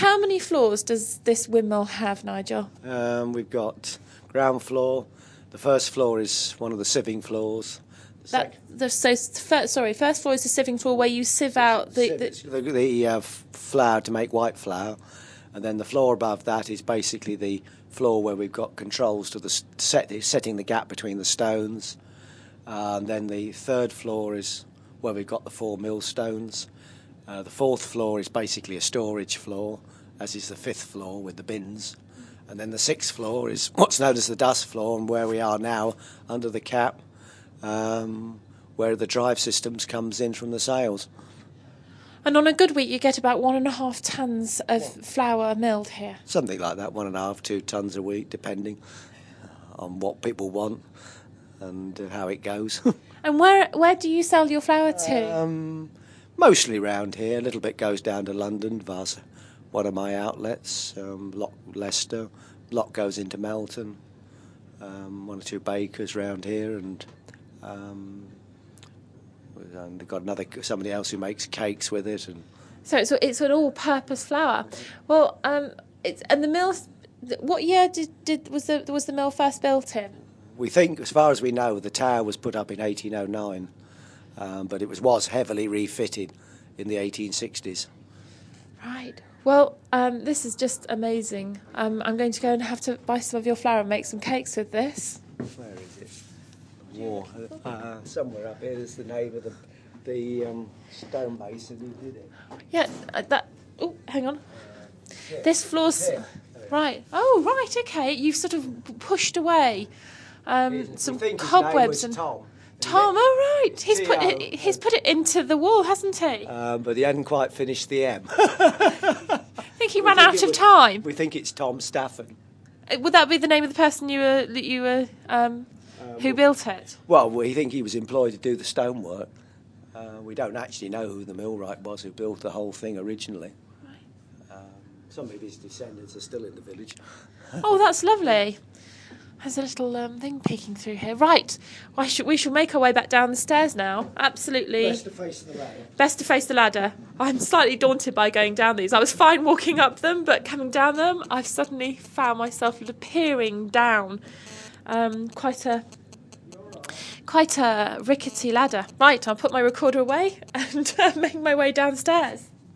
how many floors does this windmill have, Nigel? We've got ground floor. The first floor is one of the sieving floors. First floor is the sieving floor where you sieve out the flour to make white flour, and then the floor above that is basically the floor where we've got controls to the setting the gap between the stones. And then the third floor is where we've got the 4 millstones. The fourth floor is basically a storage floor, as is the fifth floor with the bins. And then the sixth floor is what's known as the dust floor, and where we are now under the cap, where the drive systems comes in from the sails. And on a good week, you get about 1.5 tons of flour milled here. Something like that, 1.5, 2 tons a week, depending on what people want and how it goes. And where do you sell your flour to? Mostly round here. A little bit goes down to London via one of my outlets, Leicester. A lot goes into Melton. 1 or 2 bakers round here, and they've got somebody else who makes cakes with it. And so it's an all-purpose flour. Well, the mill. What year was the mill first built in? We think, as far as we know, the tower was put up in 1809, but it was heavily refitted in the 1860s. Right. Well, this is just amazing. I'm going to go and have to buy some of your flour and make some cakes with this. Where is it? War. Somewhere up here. There's the name of the stone mason who did it. Yeah. Oh, hang on. This floor's right. Oh, right. Okay. You've sort of pushed away some cobwebs and. Tom, oh right, he's put it into the wall, hasn't he? But he hadn't quite finished the M. I think he ran out of time. We think it's Tom Stafford. Would that be the name of the person who built it? Well, we think he was employed to do the stonework. We don't actually know who the millwright was who built the whole thing originally. Right. Some of his descendants are still in the village. Oh, that's lovely. There's a little thing peeking through here. Right, we shall make our way back down the stairs now. Absolutely. Best to face the ladder. Best to face the ladder. I'm slightly daunted by going down these. I was fine walking up them, but coming down them, I've suddenly found myself peering down quite a rickety ladder. Right, I'll put my recorder away and make my way downstairs.